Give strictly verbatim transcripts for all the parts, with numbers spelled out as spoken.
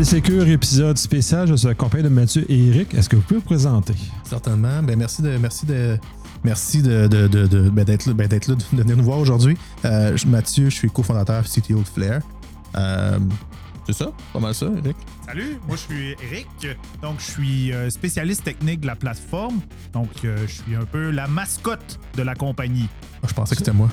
Les Sécures, épisode spécial. Je suis accompagné de Mathieu et Eric. Est-ce que vous pouvez vous présenter? Certainement. Ben, merci de merci de merci de, de, de, de ben, d'être là, ben, d'être là, de venir nous voir aujourd'hui. Euh, Mathieu, je suis cofondateur C T O de Flair. Euh, c'est ça? Pas mal ça, Eric? Salut, moi je suis Eric. Donc je suis spécialiste technique de la plateforme. Donc euh, je suis un peu la mascotte de la compagnie. Oh, je pensais que c'était moi.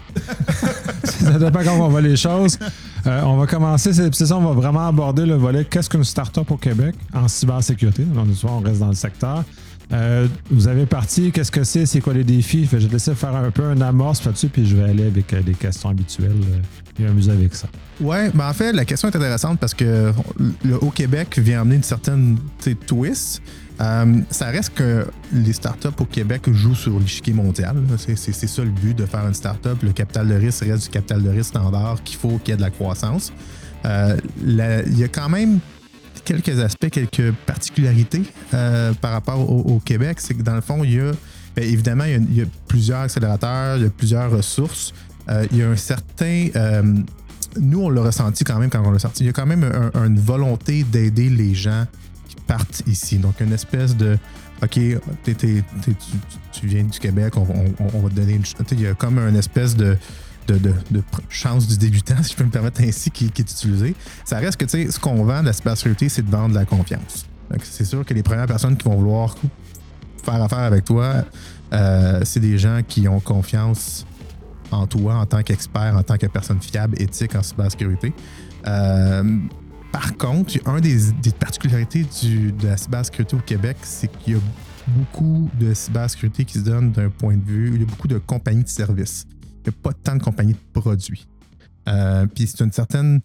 Ça dépend comment on voit les choses. Euh, on va commencer, c'est, c'est ça, on va vraiment aborder le volet qu'est-ce qu'une start-up au Québec en cybersécurité. Donc, on reste dans le secteur. Euh, vous avez parti, qu'est-ce que c'est, c'est quoi les défis? Fait, je vais laisser faire un peu un amorce là-dessus, puis je vais aller avec euh, des questions habituelles euh, et m'amuser avec ça. Ouais, ben en fait, la question est intéressante parce que le Haut Québec vient amener une certaine twist. Euh, ça reste que les startups au Québec jouent sur l'échiquier mondial. C'est, c'est, c'est ça le but de faire une startup. Le capital de risque reste du capital de risque standard qu'il faut qu'il y ait de la croissance. Euh, la, il y a quand même quelques aspects, quelques particularités euh, par rapport au, au Québec. C'est que dans le fond, il y a, bien évidemment, il y a, il y a plusieurs accélérateurs, il y a plusieurs ressources. Euh, il y a un certain... Euh, nous, on l'a ressenti quand même quand on l'a sorti. Il y a quand même un, une volonté d'aider les gens partent ici. Donc, une espèce de OK, t'es, t'es, t'es, tu, tu viens du Québec, on, on, on va te donner une. Il y a comme une espèce de, de, de, de chance du débutant, si je peux me permettre ainsi, qui, qui est utilisée. Ça reste que tu sais, ce qu'on vend de la cybersécurité, c'est de vendre de la confiance. Donc, c'est sûr que les premières personnes qui vont vouloir faire affaire avec toi, euh, c'est des gens qui ont confiance en toi en tant qu'expert, en tant que personne fiable, éthique en cybersécurité. Euh, Par contre, une des, des particularités du, de la cybersécurité au Québec, c'est qu'il y a beaucoup de cybersécurité qui se donne d'un point de vue, il y a beaucoup de compagnies de services. Il n'y a pas tant de compagnies de produits. Euh, puis c'est une certaine,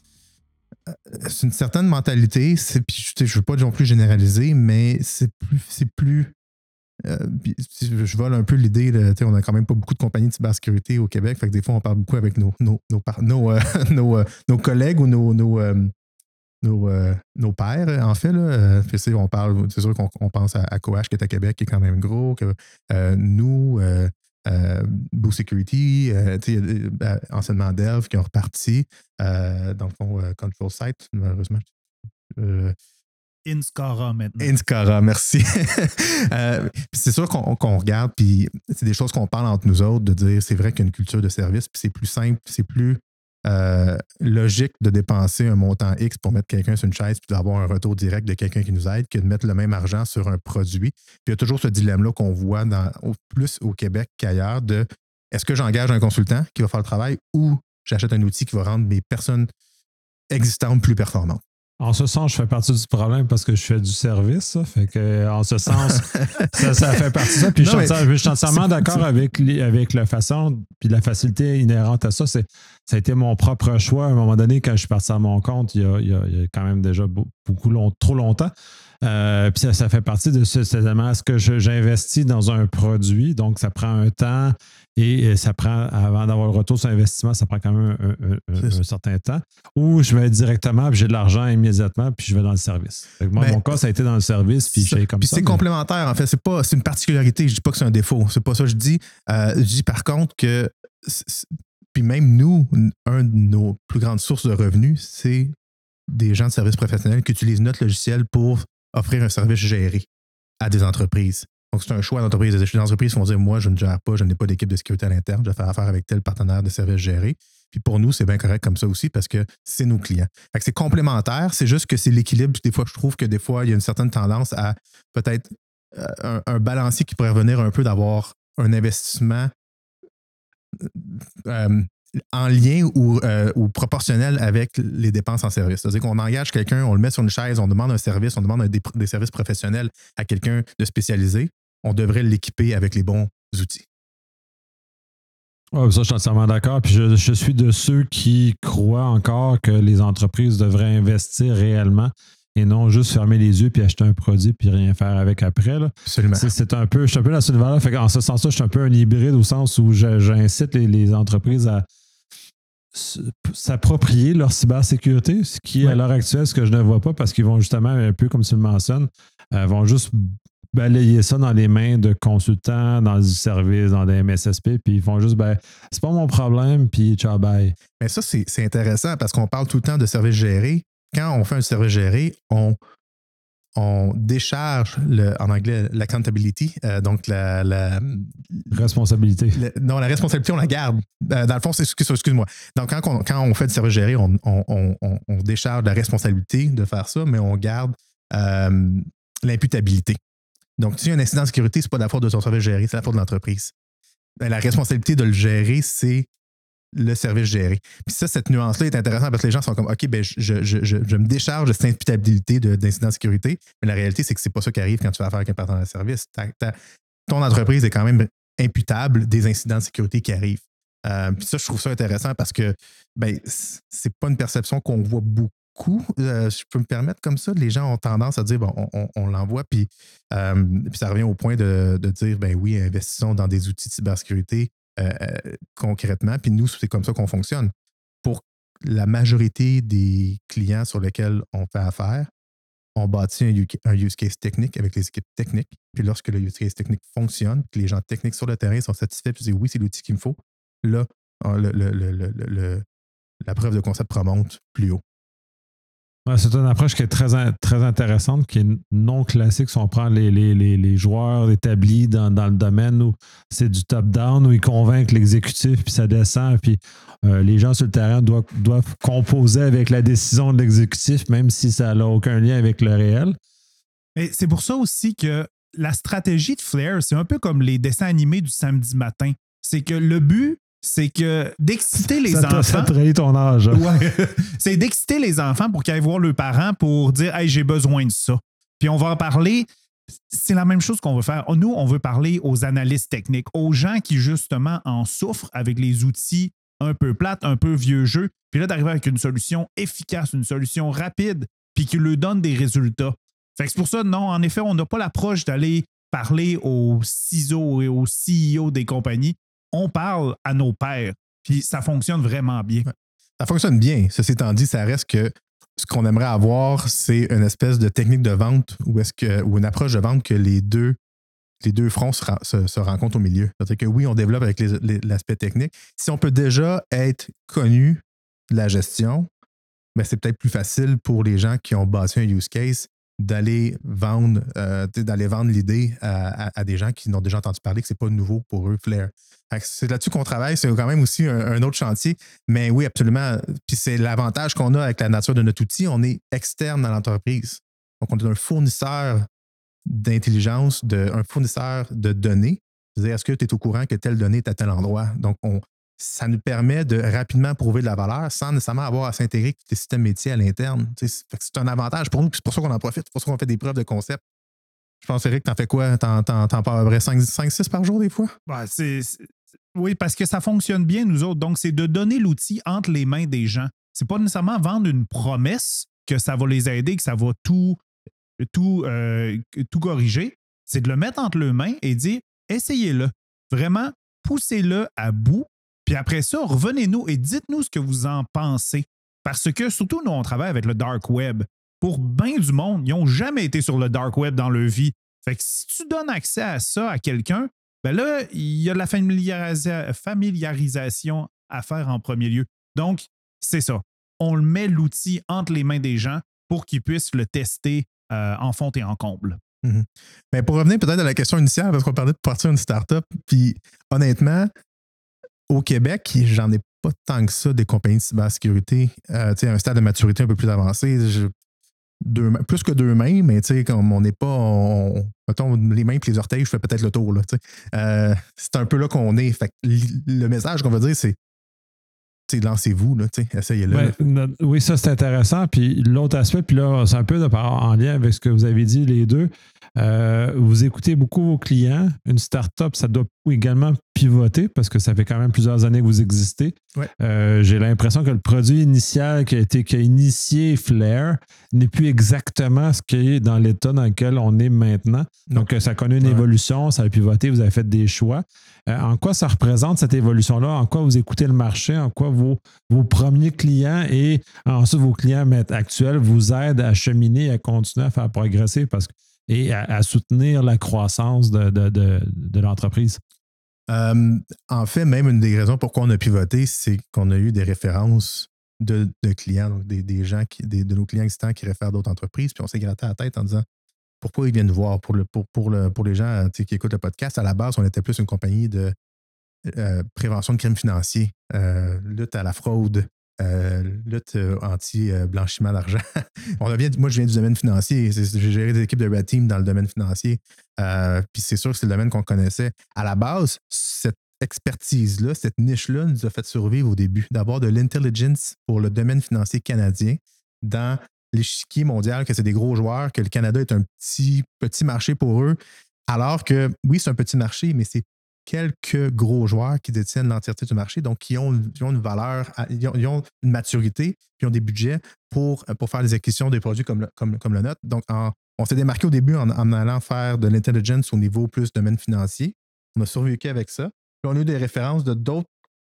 c'est une certaine mentalité. C'est, puis je ne veux pas non plus généraliser, mais c'est plus, c'est plus. Euh, je vole un peu l'idée, de, on n'a quand même pas beaucoup de compagnies de cybersécurité au Québec, fait que des fois on parle beaucoup avec nos, nos, nos, nos, euh, nos, euh, nos collègues ou nos, nos euh, Nos, euh, nos pairs, en fait. Là. C'est, on parle, c'est sûr qu'on on pense à, à Coach qui est à Québec, qui est quand même gros. Que, euh, nous, euh, euh, Boo Security, euh, euh, anciennement Delve, qui ont reparti. Euh, dans le fond, euh, Control Site, malheureusement. Euh, Inscara maintenant. Inscara, merci. euh, c'est sûr qu'on, qu'on regarde, puis c'est des choses qu'on parle entre nous autres, de dire c'est vrai qu'il y a une culture de service, puis c'est plus simple, c'est plus Euh, logique de dépenser un montant X pour mettre quelqu'un sur une chaise puis d'avoir un retour direct de quelqu'un qui nous aide que de mettre le même argent sur un produit. Puis il y a toujours ce dilemme-là qu'on voit dans, au, plus au Québec qu'ailleurs de est-ce que j'engage un consultant qui va faire le travail ou j'achète un outil qui va rendre mes personnes existantes plus performantes? En ce sens, je fais partie du problème parce que je fais du service. Ça. Fait que, en ce sens, ça, ça fait partie de ça. Puis non, je, suis, je suis entièrement d'accord avec, les, avec la façon puis la facilité inhérente à ça. C'est, ça a été mon propre choix. À un moment donné, quand je suis parti à mon compte, il y a, il y a, il y a quand même déjà beaucoup long, trop longtemps. Euh, puis ça, ça fait partie de ce, cet élément. Est-ce que je, j'investis dans un produit? Donc, ça prend un temps et ça prend, avant d'avoir le retour sur investissement, ça prend quand même un, un, un, un certain temps. Ou je vais directement, puis j'ai de l'argent immédiatement, puis je vais dans le service. Fait que moi, ben, mon cas, ça a été dans le service, puis je fais comme puis ça. Puis c'est mais... complémentaire, en fait. C'est pas, c'est une particularité. Je dis pas que c'est un défaut. C'est pas ça que je dis. Euh, je dis par contre que, puis même nous, un de nos plus grandes sources de revenus, c'est des gens de services professionnels qui utilisent notre logiciel pour offrir un service géré à des entreprises. Donc, c'est un choix d'entreprise. Les entreprises vont dire, moi, je ne gère pas, je n'ai pas d'équipe de sécurité à l'interne, je vais faire affaire avec tel partenaire de service géré. Puis pour nous, c'est bien correct comme ça aussi parce que c'est nos clients. Fait que c'est complémentaire, c'est juste que c'est l'équilibre. Des fois, je trouve que des fois, il y a une certaine tendance à peut-être un, un balancier qui pourrait revenir un peu d'avoir un investissement euh, en lien ou, euh, ou proportionnel avec les dépenses en service. C'est-à-dire qu'on engage quelqu'un, on le met sur une chaise, on demande un service, on demande un des, des services professionnels à quelqu'un de spécialisé. On devrait l'équiper avec les bons outils. Oui, ça, je suis entièrement d'accord. Puis je, je suis de ceux qui croient encore que les entreprises devraient investir réellement et non juste fermer les yeux puis acheter un produit puis rien faire avec après. Là. Absolument. C'est, c'est un peu, je suis un peu dans ce niveau-là. Fait qu'en ce sens-là, je suis un peu un hybride au sens où je, j'incite les, les entreprises à s'approprier leur cybersécurité, ce qui, ouais. à l'heure actuelle, ce que je ne vois pas parce qu'ils vont justement, un peu comme tu le mentionnes, euh, vont juste balayer ça dans les mains de consultants, dans du service, dans des M S S P, puis ils font juste, ben, c'est pas mon problème, puis ciao, bye. Mais ça, c'est, c'est intéressant parce qu'on parle tout le temps de services gérés, quand on fait un service géré, on, on décharge, le, en anglais, l'accountability, euh, donc la, la responsabilité. Le, non, la responsabilité, on la garde. Euh, dans le fond, c'est, excuse-moi. Donc, quand on, quand on fait du service géré, on, on, on, on décharge la responsabilité de faire ça, mais on garde euh, l'imputabilité. Donc, si il y a un incident de sécurité, ce n'est pas la faute de ton service géré, c'est la faute de l'entreprise. La responsabilité de le gérer, c'est le service géré. Puis ça, cette nuance-là est intéressante parce que les gens sont comme, OK, ben je, je, je, je me décharge de cette imputabilité de, d'incident de sécurité, mais la réalité, c'est que c'est pas ça qui arrive quand tu vas faire avec un partenaire de service. Ta, ta, ton entreprise est quand même imputable des incidents de sécurité qui arrivent. Euh, puis ça, je trouve ça intéressant parce que ben, c'est pas une perception qu'on voit beaucoup. Euh, je peux me permettre comme ça. Les gens ont tendance à dire, bon, on, on, on l'envoie, puis, euh, puis ça revient au point de, de dire, ben oui, investissons dans des outils de cybersécurité Euh, concrètement, puis nous, c'est comme ça qu'on fonctionne. Pour la majorité des clients sur lesquels on fait affaire, on bâtit un, un use case technique avec les équipes techniques, puis lorsque le use case technique fonctionne, que les gens techniques sur le terrain sont satisfaits, puis disent oui, c'est l'outil qu'il me faut, là, le, le, le, le, le, la preuve de concept remonte plus haut. Ouais, c'est une approche qui est très, très intéressante, qui est non classique si on prend les, les, les, les joueurs établis dans, dans le domaine où c'est du top-down, où ils convainquent l'exécutif, puis ça descend, puis euh, les gens sur le terrain doivent, doivent composer avec la décision de l'exécutif, même si ça n'a aucun lien avec le réel. Mais c'est pour ça aussi que la stratégie de Flare, c'est un peu comme les dessins animés du samedi matin. C'est que le but, c'est que d'exciter les ça enfants. Ça trahit ton âge. Ouais, c'est d'exciter les enfants pour qu'ils aillent voir leurs parents pour dire hey, j'ai besoin de ça. Puis on va en parler. C'est la même chose qu'on veut faire. Nous, on veut parler aux analystes techniques, aux gens qui, justement, en souffrent avec les outils un peu plates, un peu vieux jeu. Puis là, d'arriver avec une solution efficace, une solution rapide, puis qui leur donne des résultats. Fait que c'est pour ça, non, en effet, on n'a pas l'approche d'aller parler aux C I S O et aux C E O des compagnies. On parle à nos pairs, puis ça fonctionne vraiment bien. Ça fonctionne bien. Ceci étant dit, ça reste que ce qu'on aimerait avoir, c'est une espèce de technique de vente ou, est-ce que, ou une approche de vente que les deux, les deux fronts se, se, se rencontrent au milieu. C'est-à-dire que oui, on développe avec les, les, l'aspect technique. Si on peut déjà être connu de la gestion, ben c'est peut-être plus facile pour les gens qui ont bâti un use case d'aller vendre, euh, d'aller vendre l'idée à, à, à des gens qui n'ont déjà entendu parler que c'est pas nouveau pour eux, Flare. C'est là-dessus qu'on travaille, c'est quand même aussi un, un autre chantier, mais oui, absolument. Puis c'est l'avantage qu'on a avec la nature de notre outil, on est externe dans l'entreprise. Donc, on est un fournisseur d'intelligence, de, un fournisseur de données. C'est-à-dire, est-ce que tu es au courant que telle donnée est à tel endroit? Donc, on, ça nous permet de rapidement prouver de la valeur sans nécessairement avoir à s'intégrer avec les systèmes métiers à l'interne. C'est un avantage pour nous, puis c'est pour ça qu'on en profite, c'est pour ça qu'on fait des preuves de concept. Je pense, Eric, t'en fais quoi? T'en, t'en, t'en parles à peu près cinq six par jour des fois? Ouais, c'est, c'est, oui, parce que ça fonctionne bien, nous autres. Donc, c'est de donner l'outil entre les mains des gens. C'est pas nécessairement vendre une promesse que ça va les aider, que ça va tout, tout, euh, tout corriger. C'est de le mettre entre leurs mains et dire, essayez-le. Vraiment, poussez-le à bout. Puis après ça, revenez-nous et dites-nous ce que vous en pensez. Parce que, surtout, nous, on travaille avec le Dark Web. Pour bien du monde, ils n'ont jamais été sur le Dark Web dans leur vie. Fait que si tu donnes accès à ça à quelqu'un, ben là, il y a de la familiarisa- familiarisation à faire en premier lieu. Donc, c'est ça. On met l'outil entre les mains des gens pour qu'ils puissent le tester euh, en fond et en comble. Mm-hmm. Mais pour revenir peut-être à la question initiale, parce qu'on parlait de partir une start-up, puis honnêtement, au Québec, j'en ai pas tant que ça des compagnies de cybersécurité. Euh, tu sais, un stade de maturité un peu plus avancé. Je, deux, plus que deux mains, mais tu sais, comme on n'est pas. On, mettons, les mains et les orteils, je fais peut-être le tour. Là, euh, c'est un peu là qu'on est. Fait que le message qu'on va dire, c'est lancez-vous, là, essayez-le. Ouais, là. Oui, ça, c'est intéressant. Puis l'autre aspect, puis là, c'est un peu de, en lien avec ce que vous avez dit, les deux. Euh, vous écoutez beaucoup vos clients. Une start-up, ça doit également pivoter parce que ça fait quand même plusieurs années que vous existez. Ouais. Euh, j'ai l'impression que le produit initial qui a été qui a initié Flare n'est plus exactement ce qui est dans l'état dans lequel on est maintenant. Non. Donc, ça connaît une ouais. évolution, ça a pivoté, vous avez fait des choix. Euh, en quoi ça représente cette évolution-là? En quoi vous écoutez le marché? En quoi vos, vos premiers clients et ensuite vos clients actuels vous aident à cheminer, à continuer à faire progresser parce que et à, à soutenir la croissance de, de, de, de l'entreprise? Euh, en fait, même une des raisons pourquoi on a pivoté, c'est qu'on a eu des références de, de clients, donc des, des gens, qui, des, de nos clients existants qui réfèrent d'autres entreprises. Puis on s'est gratté la tête en disant pourquoi ils viennent nous voir. Pour, le, pour, pour, le, pour les gens qui écoutent le podcast, à la base, on était plus une compagnie de euh, prévention de crimes financiers, euh, lutte à la fraude, euh, lutte anti-blanchiment d'argent. on vient, moi, je viens du domaine financier. J'ai géré des équipes de Red Team dans le domaine financier. Euh, puis c'est sûr que c'est le domaine qu'on connaissait. À la base, cette expertise-là, cette niche-là nous a fait survivre au début, d'avoir de l'intelligence pour le domaine financier canadien dans l'échiquier mondial, que c'est des gros joueurs, que le Canada est un petit, petit marché pour eux, alors que, oui, c'est un petit marché, mais c'est quelques gros joueurs qui détiennent l'entièreté du marché, donc qui ont, qui ont une valeur, ils ont, ils ont une maturité, puis ont des budgets pour, pour faire des acquisitions des produits comme le, comme, comme le nôtre. Donc, en, on s'est démarqué au début en, en allant faire de l'intelligence au niveau plus domaine financier. On a survécu avec ça. Puis on a eu des références de d'autres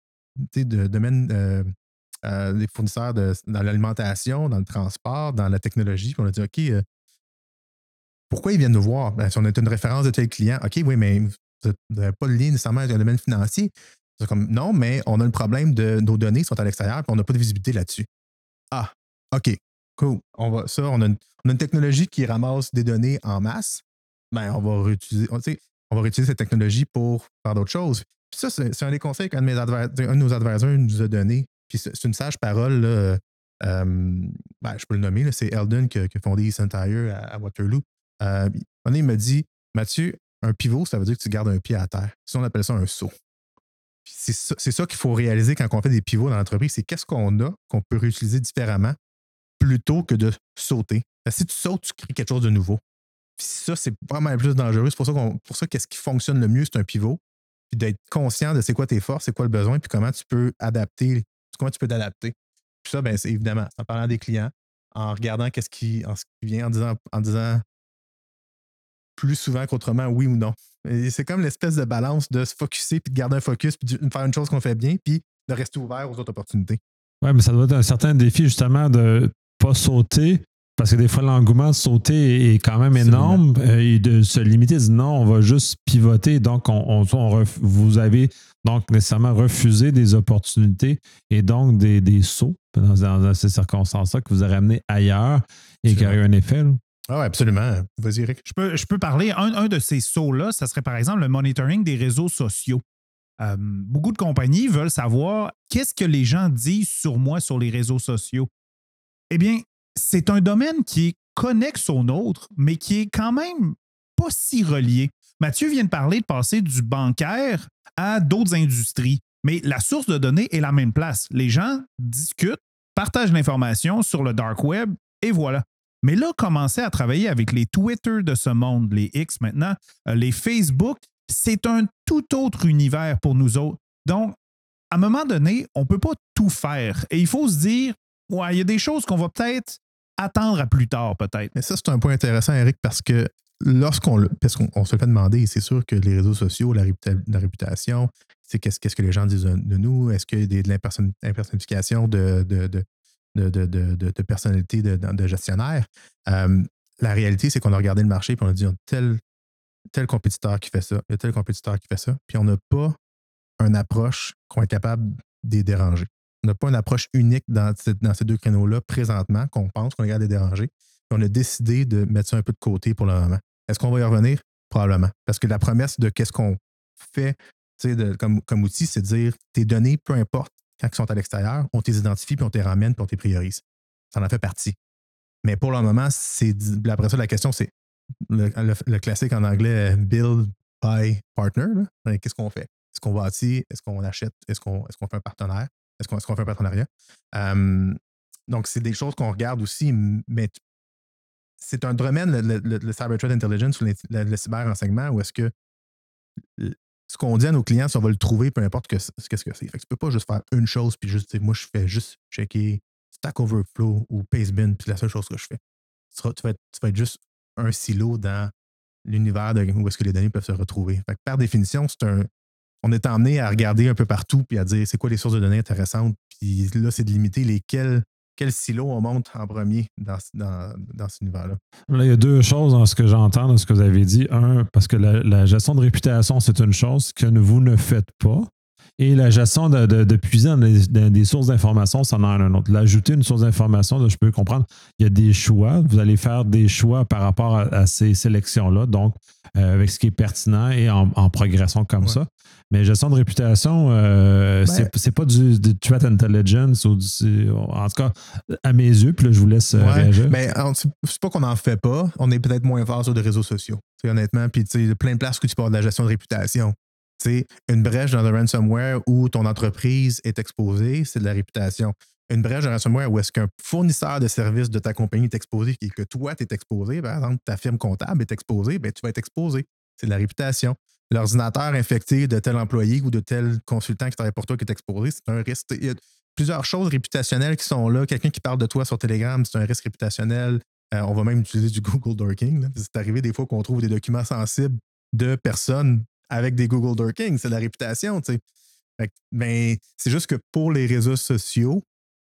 de, domaines, euh, euh, des fournisseurs de, dans l'alimentation, dans le transport, dans la technologie. Puis on a dit, OK, euh, pourquoi ils viennent nous voir? Ben, si on est une référence de tel client, OK, oui, mais vous n'avez pas de lien nécessairement avec un domaine financier. C'est comme, non, mais on a le problème de nos données sont à l'extérieur et on n'a pas de visibilité là-dessus. Ah, OK, cool. On va, ça, on a, une, on a une technologie qui ramasse des données en masse. Ben, on va réutiliser, on, on va réutiliser cette technologie pour faire d'autres choses. Puis ça, c'est, c'est un des conseils qu'un de, mes adver- un de nos advisors nous a donné. Puis c'est, c'est une sage parole, là, euh, ben, je peux le nommer, là, c'est Eldon qui, qui a fondé Eastern Tire à, à Waterloo. Euh, il m'a dit, Mathieu, un pivot, ça veut dire que tu gardes un pied à terre. Si on appelle ça un saut. Puis c'est ça, c'est ça qu'il faut réaliser quand on fait des pivots dans l'entreprise, c'est qu'est-ce qu'on a qu'on peut réutiliser différemment plutôt que de sauter. Parce que si tu sautes, tu crées quelque chose de nouveau. Puis ça, c'est vraiment plus dangereux. C'est pour ça, qu'on, pour ça qu'est-ce qui fonctionne le mieux, c'est un pivot. Puis d'être conscient de c'est quoi tes forces, c'est quoi le besoin, puis comment tu peux adapter, comment tu peux t'adapter. Puis ça, ben, c'est évidemment, en parlant des clients, en regardant qu'est-ce qui, en ce qui vient, en disant, en disant plus souvent qu'autrement, oui ou non. Et c'est comme l'espèce de balance de se focusser, puis de garder un focus, puis de faire une chose qu'on fait bien, puis de rester ouvert aux autres opportunités. Oui, mais ça doit être un certain défi, justement, de ne pas sauter, parce que des fois, l'engouement de sauter est quand même énorme, euh, et de se limiter, de dire non, on va juste pivoter. Donc, on, on, on ref, vous avez donc nécessairement refusé des opportunités et donc des, des sauts dans, dans ces circonstances-là que vous avez ramenés ailleurs et qui a eu un effet. Là. Ah oui, absolument. Vas-y, Eric. Je peux, je peux parler. Un, un de ces sauts-là, ça serait par exemple le monitoring des réseaux sociaux. Euh, beaucoup de compagnies veulent savoir qu'est-ce que les gens disent sur moi sur les réseaux sociaux. Eh bien, c'est un domaine qui est connexe au nôtre, mais qui est quand même pas si relié. Mathieu vient de parler de passer du bancaire à d'autres industries, mais la source de données est la même place. Les gens discutent, partagent l'information sur le dark web et voilà. Mais là, commencer à travailler avec les Twitter de ce monde, les X maintenant, les Facebook, c'est un tout autre univers pour nous autres. Donc, à un moment donné, on ne peut pas tout faire. Et il faut se dire, ouais, il y a des choses qu'on va peut-être attendre à plus tard, peut-être. Mais ça, c'est un point intéressant, Eric, parce que lorsqu'on le, parce qu'on on se le fait demander, c'est sûr que les réseaux sociaux, la, réputa- la réputation, c'est qu'est-ce, qu'est-ce que les gens disent de, de nous, est-ce qu'il y a des, de l'imperson- l'impersonnification de, de, de De, de, de, de, de personnalité de, de gestionnaire. Euh, la réalité, c'est qu'on a regardé le marché et on a dit, il y a tel, tel compétiteur qui fait ça, il y a tel compétiteur qui fait ça, puis on n'a pas une approche qu'on est capable de les déranger. On n'a pas une approche unique dans, dans ces deux créneaux-là présentement qu'on pense qu'on est capable de les déranger. Puis on a décidé de mettre ça un peu de côté pour le moment. Est-ce qu'on va y revenir? Probablement. Parce que la promesse de qu'est-ce qu'on fait de, comme, comme outil, c'est de dire tes données, peu importe, quand ils sont à l'extérieur, on les identifie, puis on les ramène, puis on les priorise. Ça en fait partie. Mais pour le moment, c'est après ça, la question, c'est le, le, le classique en anglais, build, buy, partner. Là. Qu'est-ce qu'on fait? Est-ce qu'on bâtit? Est-ce qu'on achète? Est-ce qu'on, est-ce qu'on fait un partenaire? Est-ce qu'on, est-ce qu'on fait un partenariat? Um, donc, c'est des choses qu'on regarde aussi, mais c'est un domaine, le, le, le Cyber Threat Intelligence ou le, le, le cyber-renseignement, où est-ce que ce qu'on dit à nos clients, si on va le trouver, peu importe que, qu'est-ce que c'est. Fait que tu peux pas juste faire une chose, puis juste dire, moi, je fais juste checker Stack Overflow ou Pastebin, puis c'est la seule chose que je fais. Tu, seras, tu, vas être, tu vas être juste un silo dans l'univers de, où est-ce que les données peuvent se retrouver. Fait que par définition, c'est un, on est emmené à regarder un peu partout, puis à dire, c'est quoi les sources de données intéressantes, puis là, c'est de limiter lesquelles quel silo on monte en premier dans, dans, dans cet univers-là? Là, il y a deux choses dans ce que j'entends, dans ce que vous avez dit. Un, parce que la, la gestion de réputation, c'est une chose que vous ne faites pas. Et la gestion de, de, de puiser dans des, dans des sources d'informations, ça en a un autre. L'ajouter une source d'information, je peux comprendre, il y a des choix. Vous allez faire des choix par rapport à, à ces sélections-là, donc euh, avec ce qui est pertinent et en, en progression comme ouais. ça. Mais gestion de réputation, euh, ben, c'est, c'est pas du, du threat intelligence ou du, en tout cas, à mes yeux, puis là, je vous laisse ouais, réagir. Mais c'est pas qu'on n'en fait pas, on est peut-être moins fort sur les réseaux sociaux, honnêtement, puis il y a plein de places où tu parles de la gestion de réputation. T'sais, une brèche dans le ransomware où ton entreprise est exposée, c'est de la réputation. Une brèche dans le ransomware où est-ce qu'un fournisseur de services de ta compagnie est exposé et que toi, tu es exposé, par exemple, ta firme comptable est exposée, bien, tu vas être exposé. C'est de la réputation. L'ordinateur infecté de tel employé ou de tel consultant qui travaille pour toi qui est exposé, c'est un risque. Il y a plusieurs choses réputationnelles qui sont là. Quelqu'un qui parle de toi sur Telegram, c'est un risque réputationnel. Euh, on va même utiliser du Google Dorking. Là. C'est arrivé des fois qu'on trouve des documents sensibles de personnes avec des Google Dorking, c'est de la réputation, tu sais. Mais c'est juste que pour les réseaux sociaux,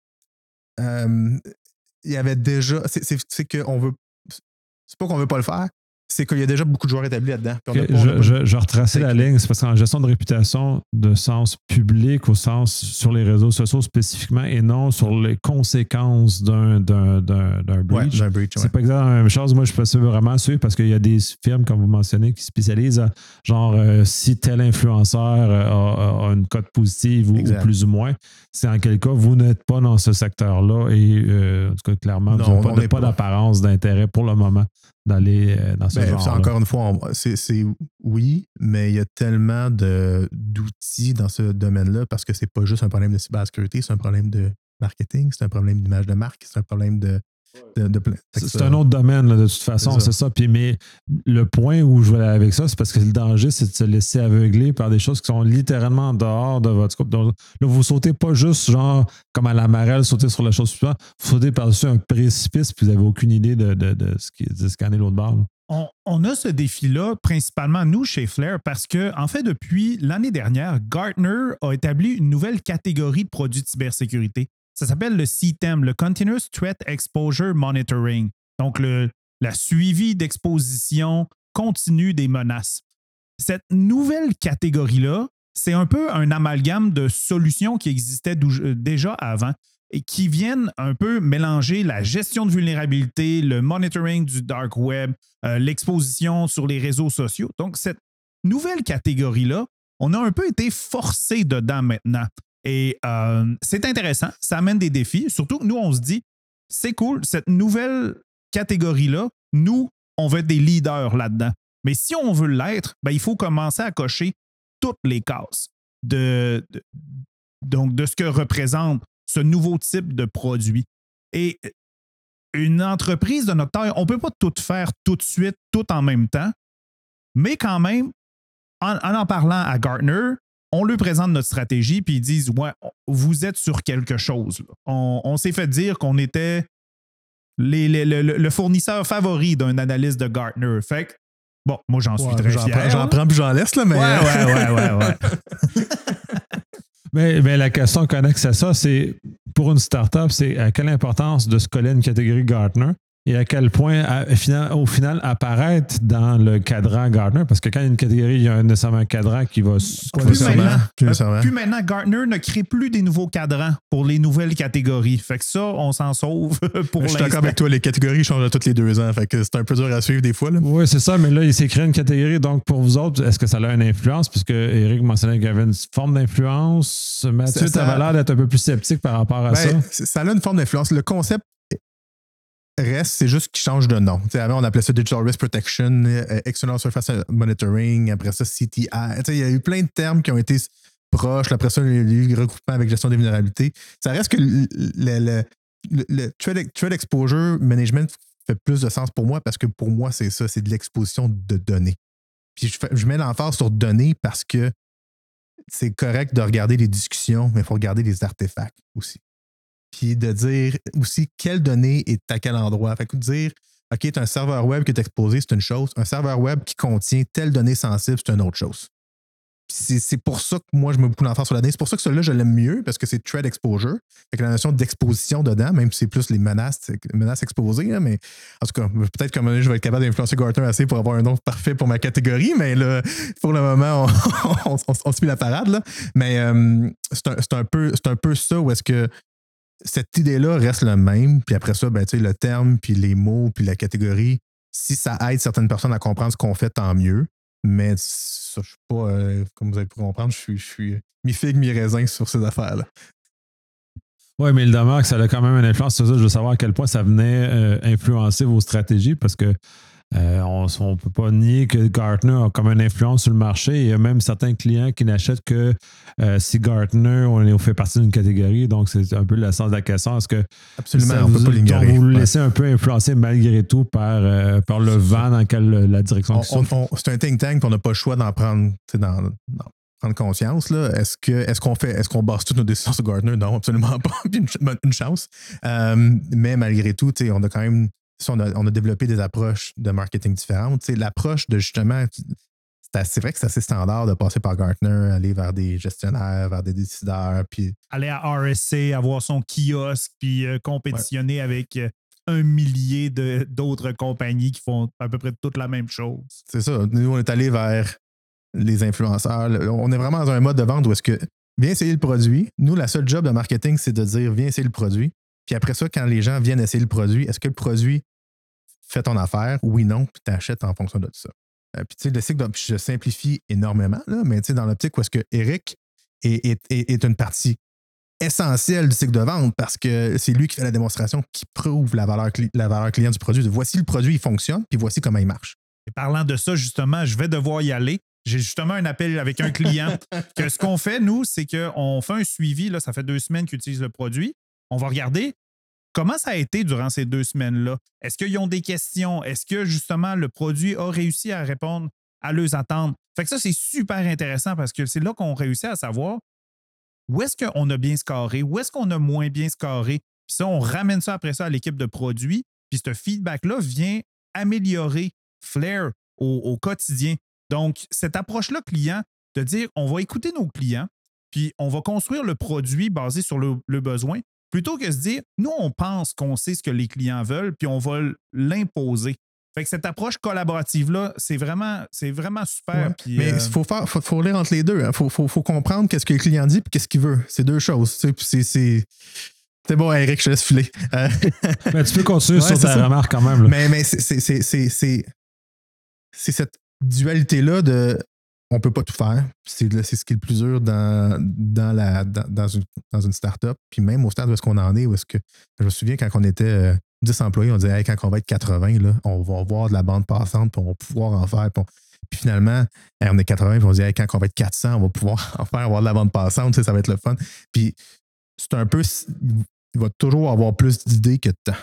euh, il y avait déjà. C'est, c'est, c'est qu'on veut. C'est pas qu'on veut pas le faire, c'est qu'il y a déjà beaucoup de joueurs établis là-dedans. Okay, pas, je, je, je retracer la ligne, c'est parce qu'en gestion de réputation, de sens public au sens sur les réseaux sociaux spécifiquement et non sur les conséquences d'un, d'un, d'un, d'un breach. Ouais, d'un breach c'est ouais. pas exactement la même chose. Moi, je peux vraiment suivre parce qu'il y a des firmes, comme vous mentionnez, qui spécialisent à, genre euh, si tel influenceur a, a une cote positive ou, ou plus ou moins, c'est en quel cas vous n'êtes pas dans ce secteur-là et euh, en tout cas, clairement, non, vous n'avez pas, pas, pas d'apparence d'intérêt pour le moment d'aller dans ce ben, genre. Encore une fois, on, c'est, c'est oui, mais il y a tellement de, d'outils dans ce domaine-là parce que c'est pas juste un problème de cybersécurité, c'est un problème de marketing, c'est un problème d'image de marque, c'est un problème de. de, de c'est, c'est un autre domaine, là, de toute façon, c'est ça. C'est ça. Puis, mais le point où je vais aller avec ça, c'est parce que le danger, c'est de se laisser aveugler par des choses qui sont littéralement en dehors de votre scope. Donc, là, vous sautez pas juste, genre, comme à la marelle, sauter sur la chose suivante, vous sautez par-dessus un précipice, puis vous n'avez aucune idée de, de, de, ce qui, de scanner l'autre barre. On, on a ce défi-là, principalement nous chez Flare, parce que, en fait, depuis l'année dernière, Gartner a établi une nouvelle catégorie de produits de cybersécurité. Ça s'appelle le C T E M, le Continuous Threat Exposure Monitoring. Donc, le la suivi d'exposition continue des menaces. Cette nouvelle catégorie-là, c'est un peu un amalgame de solutions qui existaient déjà avant et qui viennent un peu mélanger la gestion de vulnérabilité, le monitoring du dark web, euh, l'exposition sur les réseaux sociaux. Donc, cette nouvelle catégorie-là, on a un peu été forcé dedans maintenant. Et euh, c'est intéressant, ça amène des défis. Surtout que nous, on se dit, c'est cool, cette nouvelle catégorie-là, nous, on veut être des leaders là-dedans. Mais si on veut l'être, ben, il faut commencer à cocher toutes les cases de, de, donc de ce que représente ce nouveau type de produit. Et une entreprise de notre taille, on ne peut pas tout faire tout de suite, tout en même temps, mais quand même, en en, en parlant à Gartner, on leur présente notre stratégie, puis ils disent « Ouais, vous êtes sur quelque chose. » On, on s'est fait dire qu'on était les, les, le, le fournisseur favori d'un analyste de Gartner. Fait que, bon, moi, j'en suis ouais, très j'en fier. Prends, j'en prends puis j'en laisse, là, mais... Ouais, ouais, ouais, ouais, ouais. mais, mais la question connexe à ça, c'est, pour une startup, c'est à quelle importance de se coller à une catégorie Gartner et à quel point, à, final, au final, apparaître dans le cadran Gartner, parce que quand il y a une catégorie, il y a nécessairement un cadran qui va... Plus maintenant, plus, euh, plus maintenant, Gartner ne crée plus des nouveaux cadrans pour les nouvelles catégories. Fait que ça, on s'en sauve pour l'instant. Je suis d'accord avec toi, les catégories changent tous les deux ans. Fait que c'est un peu dur à suivre des fois. Là. Oui, c'est ça, mais là, il s'est créé une catégorie. Donc, pour vous autres, est-ce que ça a une influence? Puisque Eric mentionnait qu'il y avait une forme d'influence. Mathieu, tu avais l'air d'être un peu plus sceptique par rapport à ben, ça. Ça a une forme d'influence. Le concept reste, c'est juste qu'il change de nom. T'sais, avant, on appelait ça Digital Risk Protection, euh, External Surface Monitoring, après ça, C T I. Il y a eu plein de termes qui ont été proches. Après ça, il y a eu regroupement avec gestion des vulnérabilités. Ça reste que le, le, le, le, le threat, threat Exposure Management fait plus de sens pour moi parce que pour moi, c'est ça, c'est de l'exposition de données. Puis je, fais, je mets l'emphase sur données parce que c'est correct de regarder les discussions, mais il faut regarder les artefacts aussi. Puis de dire aussi quelle donnée est à quel endroit. Fait que dire, OK, tu as un serveur web qui est exposé, c'est une chose. Un serveur web qui contient telle donnée sensible, c'est une autre chose. C'est, c'est pour ça que moi, je mets beaucoup d'emphase sur la donnée. C'est pour ça que celui-là, je l'aime mieux, parce que c'est thread exposure. Fait que la notion d'exposition dedans, même si c'est plus les menaces, menaces exposées, là, mais en tout cas, peut-être qu'à un moment donné, je vais être capable d'influencer Gartner assez pour avoir un nom parfait pour ma catégorie, mais là, pour le moment, on, on, on, on suit la parade. Là. Mais euh, c'est, un, c'est, un peu, c'est un peu ça où est-ce que cette idée-là reste le même, puis après ça, ben, tu sais, le terme, puis les mots, puis la catégorie, si ça aide certaines personnes à comprendre ce qu'on fait, tant mieux. Mais ça, je suis pas, euh, comme vous avez pu comprendre, je suis, je suis mi-figue, mi-raisin sur ces affaires-là. Oui, mais il demeure que ça a quand même une influence sur ça. Je veux savoir à quel point ça venait euh, influencer vos stratégies parce que euh, on ne peut pas nier que Gartner a comme une influence sur le marché. Il y a même certains clients qui n'achètent que euh, si Gartner on fait partie d'une catégorie. Donc, c'est un peu le sens de la question. Est-ce que absolument, ça on ne peut pas l'ignorer. Vous vous laissez un peu influencer malgré tout par, euh, par le vent dans quel, la direction on, on, on, c'est un think tank, puis on n'a pas le choix d'en prendre, dans, dans, prendre conscience. Là. Est-ce, que, est-ce qu'on fait, est-ce qu'on base toutes nos décisions sur Gartner? Non, absolument pas. une, une chance. Euh, mais malgré tout, on a quand même On a, on a développé des approches de marketing différentes. T'sais, l'approche de justement, c'est, assez, c'est vrai que c'est assez standard de passer par Gartner, aller vers des gestionnaires, vers des décideurs. Puis aller à R S C, avoir son kiosque, puis euh, compétitionner ouais. avec euh, un millier de, d'autres compagnies qui font à peu près toute la même chose. C'est ça. Nous, on est allé vers les influenceurs. On est vraiment dans un mode de vente où est-ce que viens essayer le produit. Nous, la seule job de marketing, c'est de dire viens essayer le produit. Puis après ça, quand les gens viennent essayer le produit, est-ce que le produit fait ton affaire? Oui, non, puis tu achètes en fonction de tout ça. Euh, puis tu sais, le cycle, de, je simplifie énormément, là, mais tu sais, dans l'optique où est-ce que Eric est, est, est, est une partie essentielle du cycle de vente parce que c'est lui qui fait la démonstration, qui prouve la valeur, la valeur client du produit. Voici le produit, il fonctionne, puis voici comment il marche. Et parlant de ça, justement, je vais devoir y aller. J'ai justement un appel avec un client. que ce qu'on fait, nous, c'est qu'on fait un suivi. Là, ça fait deux semaines qu'ils utilisent le produit. On va regarder comment ça a été durant ces deux semaines-là. Est-ce qu'ils ont des questions? Est-ce que, justement, le produit a réussi à répondre à leurs attentes? Fait que ça, c'est super intéressant parce que c'est là qu'on réussit à savoir où est-ce qu'on a bien scoré, où est-ce qu'on a moins bien scoré. Puis ça, on ramène ça après ça à l'équipe de produits. Puis ce feedback-là vient améliorer Flair au, au quotidien. Donc, cette approche-là client, de dire on va écouter nos clients, puis on va construire le produit basé sur le, le besoin, plutôt que de se dire nous, on pense qu'on sait ce que les clients veulent, puis on va l'imposer. Fait que cette approche collaborative-là, c'est vraiment, c'est vraiment super. Ouais, puis, mais il euh... faut, faire, faut, faut lire entre les deux. Il hein. faut, faut, faut comprendre qu'est-ce que le client dit et qu'est-ce qu'il veut. C'est deux choses. C'est, c'est, c'est bon, Eric, je te laisse filer. Euh... Mais tu peux continuer ouais, sur ta ça. remarque quand même. Là. Mais, mais c'est, c'est, c'est, c'est, c'est, c'est cette dualité-là de on ne peut pas tout faire. C'est, c'est ce qui est le plus dur dans, dans, la, dans, dans, une, dans une start-up. Puis même au stade où est-ce qu'on en est, où est-ce que. Je me souviens quand on était euh, dix employés, on disait hey, quand on va être quatre-vingts, là, on va avoir de la bande passante, puis on va pouvoir en faire. Puis, on, puis finalement, hey, on est quatre-vingts, puis on dit hey, quand on va être quatre cents, on va pouvoir en faire, avoir de la bande passante, ça va être le fun. Puis c'est un peu. Il va toujours avoir plus d'idées que de temps.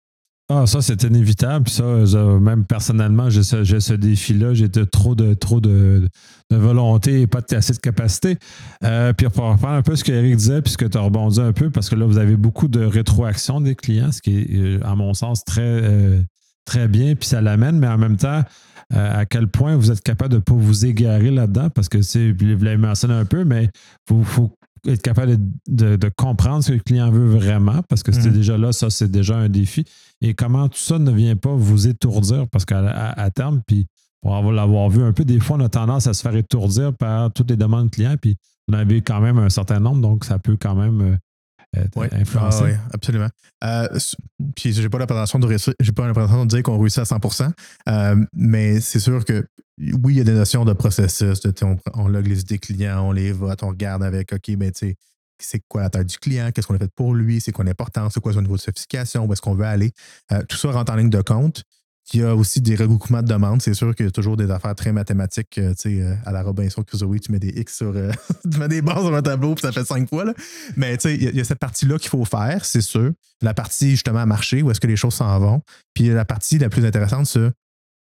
Ah, ça, c'est inévitable. Puis ça, je, même personnellement, j'ai ce, j'ai ce défi-là. J'ai de, trop, de, trop de, de volonté et pas assez de capacité. Euh, puis pour reprendre un peu ce qu'Éric disait, puis ce que tu as rebondi un peu, parce que là, vous avez beaucoup de rétroaction des clients, ce qui est, à mon sens, très, euh, très bien. Puis ça l'amène, mais en même temps, euh, à quel point vous êtes capable de ne pas vous égarer là-dedans, parce que c'est, vous l'avez mentionné un peu, mais il faut être capable de, de, de comprendre ce que le client veut vraiment, parce que c'était mmh. déjà là, ça, c'est déjà un défi. Et comment tout ça ne vient pas vous étourdir, parce qu'à à, à terme, puis pour avoir, l'avoir vu un peu, des fois, on a tendance à se faire étourdir par toutes les demandes clients, puis on avait quand même un certain nombre, donc ça peut quand même euh, oui. influencer. Ah, oui, absolument. Euh, puis j'ai pas la prétention de réussir, j'ai pas la prétention de dire qu'on réussit à cent pour cent, euh, mais c'est sûr que oui, il y a des notions de processus, de, on, on log les idées clients, on les vote, on regarde avec, OK, ben tu sais, c'est quoi la taille du client, qu'est-ce qu'on a fait pour lui, c'est quoi l'importance, c'est quoi son niveau de sophistication, où est-ce qu'on veut aller. Euh, tout ça rentre en ligne de compte. Il y a aussi des regroupements de demandes. C'est sûr qu'il y a toujours des affaires très mathématiques. Euh, tu sais, à la Robinson Crusoe, tu mets des X sur. Euh, tu mets des barres sur un tableau, puis ça fait cinq fois. Là. Mais tu sais, il y, y a cette partie-là qu'il faut faire, c'est sûr. La partie, justement, à marcher, où est-ce que les choses s'en vont. Puis la partie la plus intéressante, c'est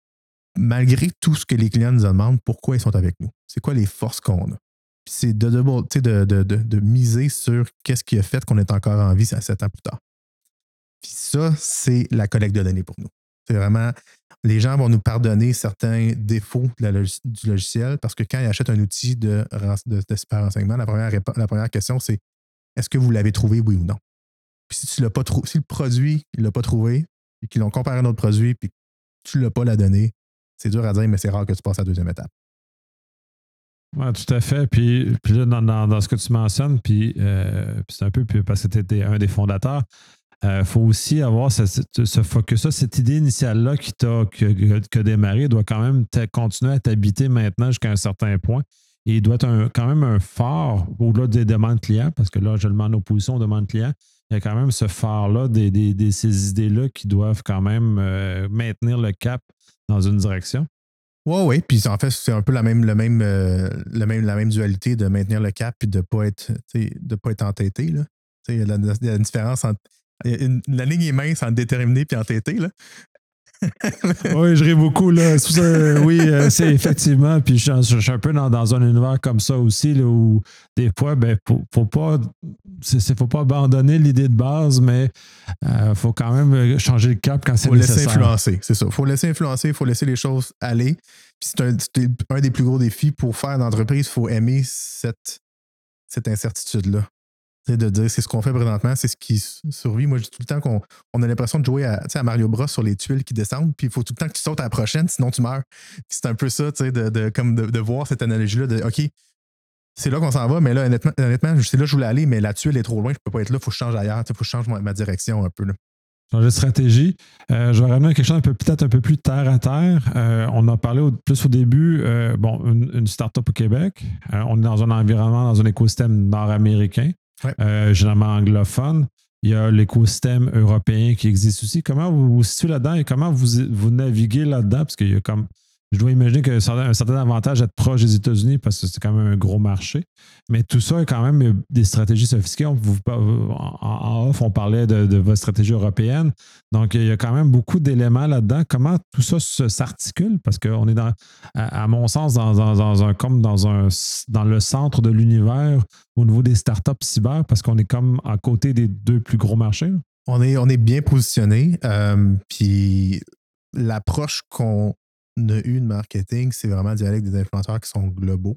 malgré tout ce que les clients nous demandent, pourquoi ils sont avec nous? C'est quoi les forces qu'on a? Puis c'est de, de, de, de, de, de miser sur qu'est-ce qui a fait qu'on est encore en vie sept ans plus tard. Puis ça, c'est la collecte de données pour nous. C'est vraiment, Les gens vont nous pardonner certains défauts de la log- du logiciel parce que quand ils achètent un outil de, de, de super renseignement, la première, répo- la première question, c'est est-ce que vous l'avez trouvé, oui ou non? Puis si tu l'as pas trou- si le produit, il l'a pas trouvé, et qu'ils l'ont comparé à un autre produit, puis que tu l'as pas la donnée, c'est dur à dire, mais c'est rare que tu passes à la deuxième étape. Oui, tout à fait. Puis, puis là, dans, dans, dans ce que tu mentionnes, puis, euh, puis c'est un peu puis parce que tu étais un des fondateurs, il euh, faut aussi avoir ce, ce, ce focus-là, cette idée initiale-là qui t'a que, que démarré doit quand même continuer à t'habiter maintenant jusqu'à un certain point. Et il doit être un, quand même un phare au-delà des demandes clients, parce que là, je le mets en opposition aux demandes clients. Il y a quand même ce phare-là, des, des, des, ces idées-là qui doivent quand même euh, maintenir le cap dans une direction. Oui, oui. Puis en fait, c'est un peu la même, le même, euh, le même, la même dualité de maintenir le cap et de ne pas être, de pas être entêté. Là. Il y a la, il y a une différence entre. Une, la ligne est mince entre déterminé et entêté. Là. Oui, je ris beaucoup. Là. C'est ça, oui, c'est effectivement. Puis je, je, je suis un peu dans, dans un univers comme ça aussi, là, où des fois, ben, faut, faut pas. C'est, faut pas abandonner l'idée de base, mais il euh, faut quand même changer le cap quand c'est nécessaire. Il faut laisser influencer, c'est ça. Il faut laisser influencer, il faut laisser les choses aller. Puis c'est un, c'est un des plus gros défis pour faire une entreprise, il faut aimer cette, cette incertitude-là. C'est de dire c'est ce qu'on fait présentement, c'est ce qui survit. Moi, je dis tout le temps qu'on on a l'impression de jouer à, à Mario Bros sur les tuiles qui descendent, puis il faut tout le temps que tu sautes à la prochaine, sinon tu meurs. Puis c'est un peu ça, de, de, comme de, de voir cette analogie-là de OK, c'est là qu'on s'en va, mais là, honnêtement, honnêtement c'est là que je voulais aller, mais la tuile est trop loin, je peux pas être là, il faut que je change ailleurs, il faut que je change ma, ma direction un peu. Là. Changer de stratégie. Euh, je vais ramener quelque chose un peu, peut-être un peu plus terre à terre. Euh, on a parlé au, plus au début, euh, bon, une, une start-up au Québec. Euh, on est dans un environnement, dans un écosystème nord-américain. Ouais. Euh, généralement anglophone. Il y a l'écosystème européen qui existe aussi. Comment vous vous situez là-dedans et comment vous, vous naviguez là-dedans? Parce qu'il y a comme. Je dois imaginer qu'il y a un certain avantage d'être proche des États-Unis parce que c'est quand même un gros marché. Mais tout ça est quand même des stratégies sophistiquées. On, vous, en, en off, on parlait de, de votre stratégie européenne. Donc, il y a quand même beaucoup d'éléments là-dedans. Comment tout ça se, s'articule? Parce qu'on est, dans, à, à mon sens, dans, dans, dans un, comme dans, un, dans le centre de l'univers au niveau des startups cyber parce qu'on est comme à côté des deux plus gros marchés. On est, on est bien positionné. Euh, puis l'approche qu'on a eu de marketing, c'est vraiment d'y aller avec des influenceurs qui sont globaux.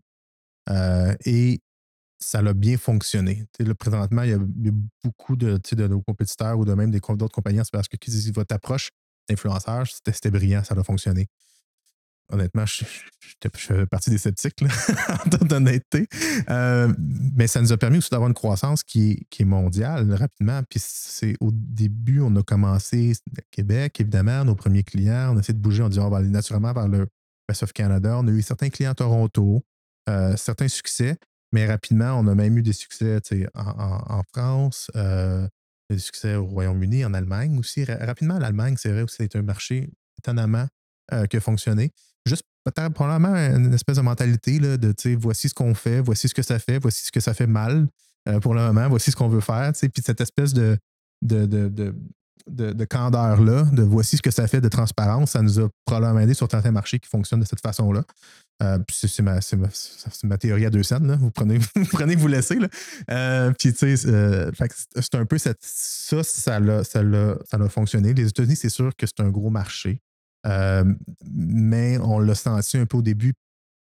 Euh, et ça a bien fonctionné. Là, présentement, il y, a, il y a beaucoup de, de nos compétiteurs ou de même des, d'autres compagnies, c'est parce que votre approche d'influenceur, c'était, c'était brillant, ça a fonctionné. Honnêtement, je, je, je fais partie des sceptiques, là, en toute honnêteté. Euh, mais ça nous a permis aussi d'avoir une croissance qui est, qui est mondiale rapidement. Puis c'est au début, on a commencé à Québec, évidemment, nos premiers clients. On a essayé de bouger, on dit on va aller naturellement vers le Rest of Canada. On a eu certains clients à Toronto, euh, certains succès, mais rapidement, on a même eu des succès en, en, en France, euh, des succès au Royaume-Uni, en Allemagne aussi. Rapidement, l'Allemagne, c'est vrai aussi, c'est un marché étonnamment euh, qui a fonctionné. Juste peut-être probablement une espèce de mentalité là, de voici ce qu'on fait, voici ce que ça fait, voici ce que ça fait mal euh, pour le moment, voici ce qu'on veut faire. Puis cette espèce de, de, de, de, de, de candeur-là, de voici ce que ça fait de transparence, ça nous a probablement aidé sur certains marchés qui fonctionnent de cette façon-là. Euh, puis c'est, c'est, ma, c'est, ma, c'est ma théorie à deux cents. Là. Vous prenez, vous prenez, vous laissez. Là. Euh, puis tu sais, euh, c'est un peu cette, ça, ça l'a, ça, l'a, ça l'a fonctionné. Les États-Unis, c'est sûr que c'est un gros marché. Euh, mais on l'a senti un peu au début.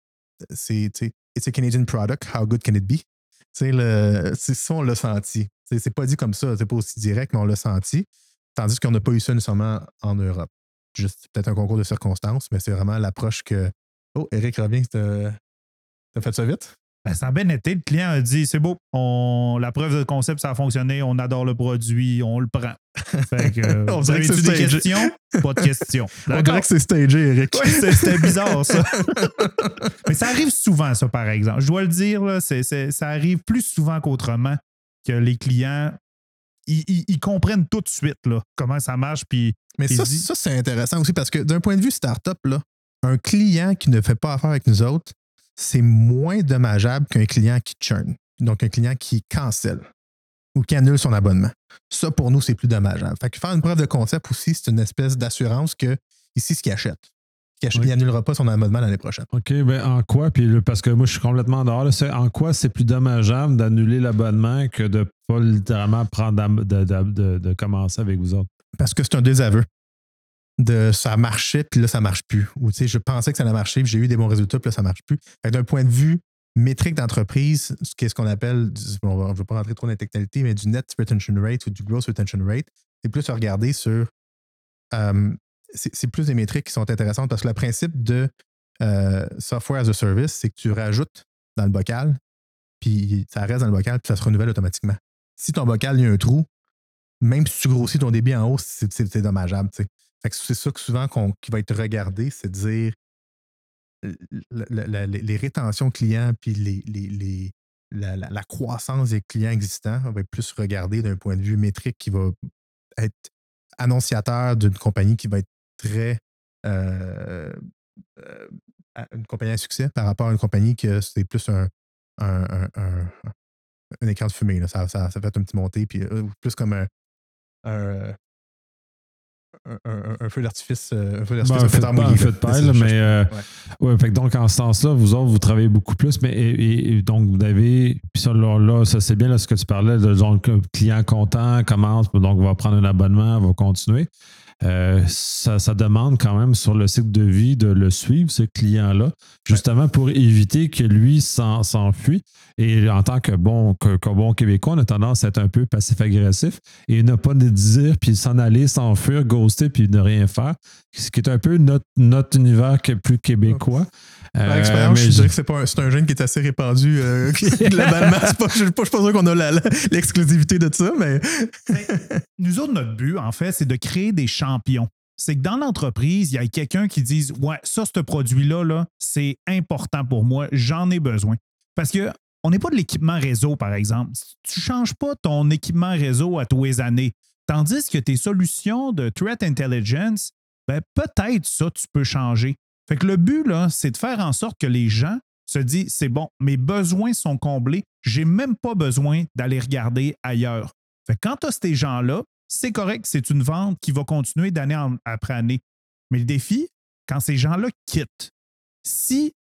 C'est, tu sais, it's a Canadian product, how good can it be? Le, c'est ça, on l'a senti. C'est, c'est pas dit comme ça, c'est pas aussi direct, mais on l'a senti. Tandis qu'on n'a pas eu ça nécessairement en Europe. Juste peut-être un concours de circonstances, mais c'est vraiment l'approche que. Oh, Eric revient, t'as, t'as fait ça vite? Ben, ça a bien été. Le client a dit c'est beau, on, la preuve de concept, ça a fonctionné, on adore le produit, on le prend. Fait que, euh, on vous avez-tu des questions? Pas de questions. On dirait que c'est stagé, Eric. Oui, c'est, c'était bizarre, ça. Mais ça arrive souvent, ça, par exemple. Je dois le dire, là, c'est, c'est, ça arrive plus souvent qu'autrement que les clients, ils, ils, ils comprennent tout de suite là, comment ça marche. Puis, mais ça, dit... ça, c'est intéressant aussi parce que d'un point de vue startup, là, un client qui ne fait pas affaire avec nous autres, c'est moins dommageable qu'un client qui churn, donc un client qui cancelle ou qui annule son abonnement. Ça, pour nous, c'est plus dommageable. Fait que faire une preuve de concept aussi, c'est une espèce d'assurance que ici, ce qu'il achète, il oui. n'annulera pas son abonnement l'année prochaine. OK, bien en quoi, puis là, parce que moi, je suis complètement dehors, là, c'est, en quoi c'est plus dommageable d'annuler l'abonnement que de ne pas littéralement prendre de, de, de, de, de commencer avec vous autres? Parce que c'est un désaveu. de ça marchait, puis là, ça marche plus. Ou tu sais, je pensais que ça allait marcher, puis j'ai eu des bons résultats, puis là, ça marche plus. Fait que d'un point de vue métrique d'entreprise, qu'est-ce qu'on appelle, on ne veut pas rentrer trop dans les technicalités, mais du net retention rate ou du gross retention rate, c'est plus à regarder sur. Euh, c'est, c'est plus des métriques qui sont intéressantes parce que le principe de euh, software as a service, c'est que tu rajoutes dans le bocal, puis ça reste dans le bocal, puis ça se renouvelle automatiquement. Si ton bocal, il y a un trou, même si tu grossis ton débit en haut, c'est, c'est, c'est dommageable. T'sais. Fait que c'est ça que souvent qu'on, qui va être regardé, c'est de dire la, la, la, les rétentions clients puis les, les, les, la, la, la croissance des clients existants va être plus regardée d'un point de vue métrique qui va être annonciateur d'une compagnie qui va être très euh, euh, une compagnie à succès par rapport à une compagnie que c'est plus un, un, un, un, un écran de fumée. Là. Ça, ça, ça fait un petit monté, puis euh, plus comme un, un, un, un, un feu d'artifice, un feu d'artifice, ben, un feu de paille, un feu de paille, mais euh, ouais. Ouais, fait que donc en ce sens-là, vous autres, vous travaillez beaucoup plus, mais et, et, donc vous avez, puis ça, là, là, ça c'est bien là, ce que tu parlais, de donc client content commence, donc va prendre un abonnement, va continuer. Euh, ça, ça demande quand même sur le cycle de vie de le suivre, ce client-là, justement pour éviter que lui s'en, s'enfuit. Et en tant que bon, que, que bon Québécois, on a tendance à être un peu passif-agressif et ne pas le dire, puis s'en aller, s'enfuir, ghoster, puis ne rien faire. Ce qui est un peu notre, notre univers plus québécois. Par expérience, euh, je, je dirais que c'est, pas un, c'est un gène qui est assez répandu euh, globalement. C'est pas, je ne suis pas sûr qu'on a la, la, l'exclusivité de ça, mais... Nous autres, notre but, en fait, c'est de créer des champions. C'est que dans l'entreprise, il y a quelqu'un qui dise « Ouais, ça, ce produit-là, là, c'est important pour moi, j'en ai besoin. » Parce que on n'est pas de l'équipement réseau, par exemple. Tu ne changes pas ton équipement réseau à tous les années. Tandis que tes solutions de threat intelligence, ben, peut-être ça, tu peux changer. Fait que le but, là, c'est de faire en sorte que les gens se disent, c'est bon, mes besoins sont comblés, j'ai même pas besoin d'aller regarder ailleurs. Fait que quand tu as ces gens-là, c'est correct, c'est une vente qui va continuer d'année en, après année. Mais le défi, quand ces gens-là quittent, si